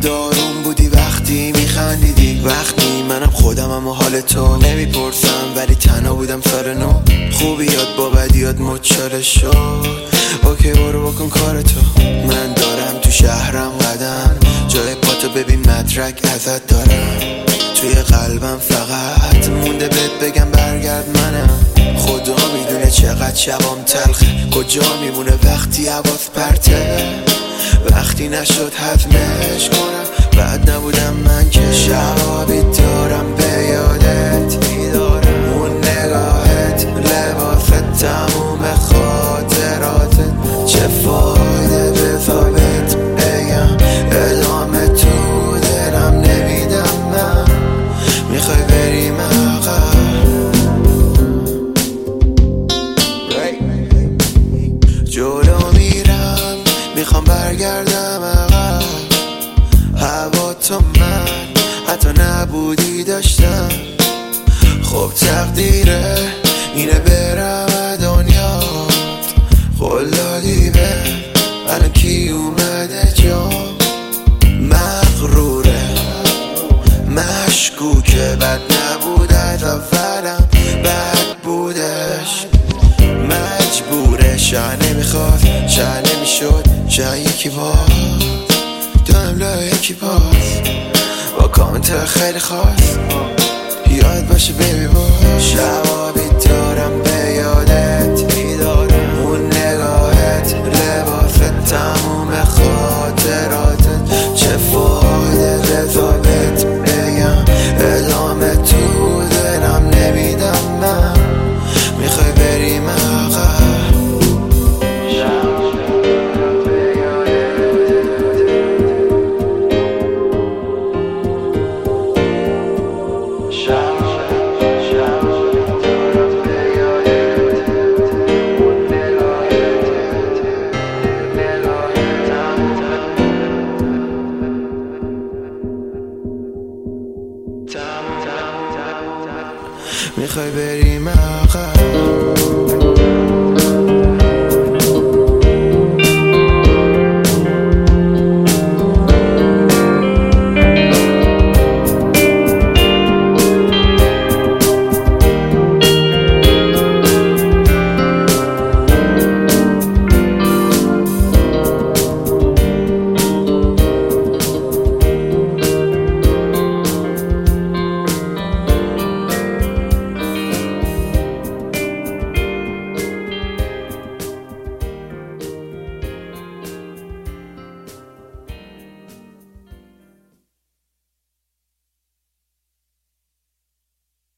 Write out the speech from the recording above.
دلارون بودی وقتی میخندیدی، وقتی منم خودمم و حال تو نمیپرسم، ولی تنها بودم سر نو. خوبی یاد با بدیات مچاله شد، اوکی برو بکن کار تو. من دارم تو شهرم قدم، جای پاتو ببین مدرک ازت دارم. توی قلبم فقط مونده بهت بگم برگرد منم. خدا میدونه چقدر شبام تلخه، کجا میمونه وقتی حواس پرته، وقتی نشد حتمش کنم بعد نبودم من که. شبابی دارم به یادت میدارم، اون نگاهت لباست تموم خاطراتت. چه فایده بذارت بگم ادامه تو دلم نمیدم من. میخوای بریم عقب، جلو میرم میخوام برگردم عقب. هوا تو من حتی نبودی داشتم. خب تقدیره اینه برم دنیات، قول دادی به الان کی اومده جا. مغروره مشکوکه، بد نبود از اولم بد بودش. مجبوره شاید نمیخواد شاید نمیشد شاید یکی باز دارم لای یکی باز با کامنت خیلی خاص. یاد باشه بیبی باز شبابی دارم به یادت میدارم، اون نگاهت لباست تموم خاطراتت. چه فایده بذارت بگم ادامه تو دلم نمیدم من. میخوای بریم عقب، میخوای بریم عقب.